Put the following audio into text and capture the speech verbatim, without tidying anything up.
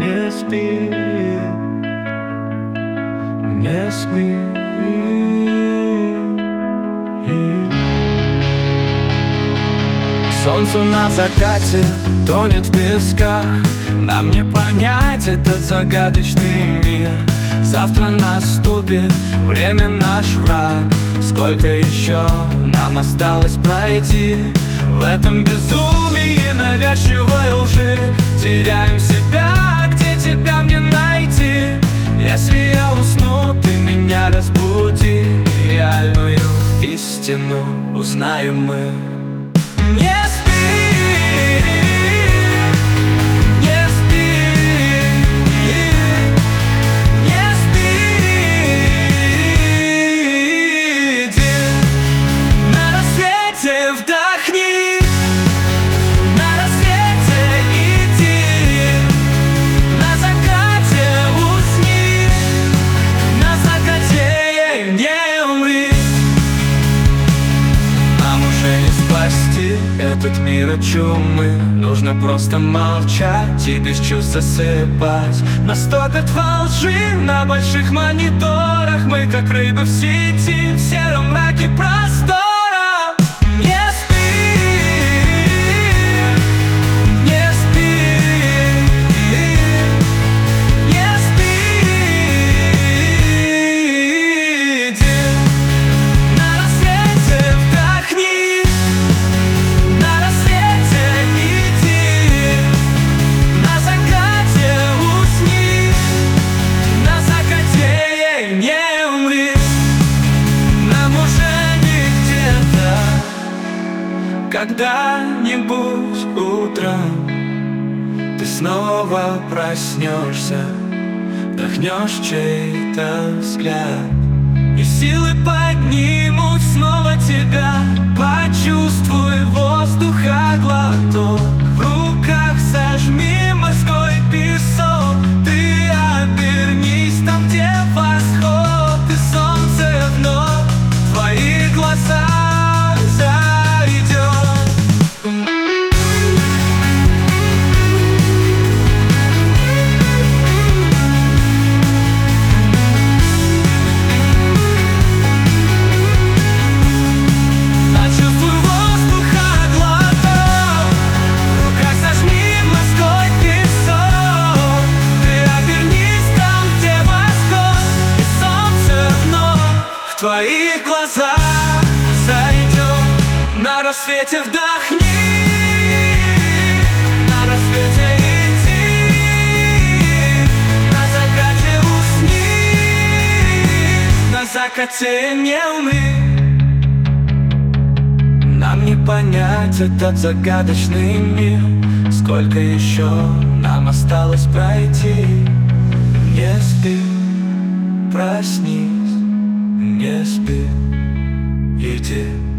Не спи, не спи. Солнце на закате тонет в песках. Нам не понять этот загадочный мир. Завтра наступит время наш враг. Сколько еще нам осталось пройти? В этом безумии навязчивой лжи теряем себя, где тебя мне найти? Если я усну, ты меня разбуди. Реальную истину узнаем мы. Не спи, не спи, не спи. Иди на рассвете, вдохни. На рассвете иди, на закате усни, на закате не умри. Нам уже не спасти этот мир от чумы. Нужно просто молчать и без чувств засыпать. Нас топят во лжи на больших мониторах. Мы как рыбы в сети, в сером мраке простора. Не спи, не спи, не спи. Иди на рассвете, вдохни. На рассвете иди, на закате усни, на закате не умри. Нам уже не где-то. Когда-нибудь утром ты снова проснешься, вдохнешь чей-то взгляд, и силы поднимут снова тебя. Почувствуй воздуха глоток, в руках зажми морской песок. Ты обернись там, где восход, и солнце вновь в твоих глазах зайдет. Почувствуй воздуха глоток, в руках зажми морской песок. Ты обернись там, где восход, и солнце вновь в твоих глазах зайдет. На рассвете вдохни, на рассвете иди, на закате усни, на закате не умри. Нам не понять этот загадочный мир. Сколько еще нам осталось пройти? Не спи, проснись, не спи, иди.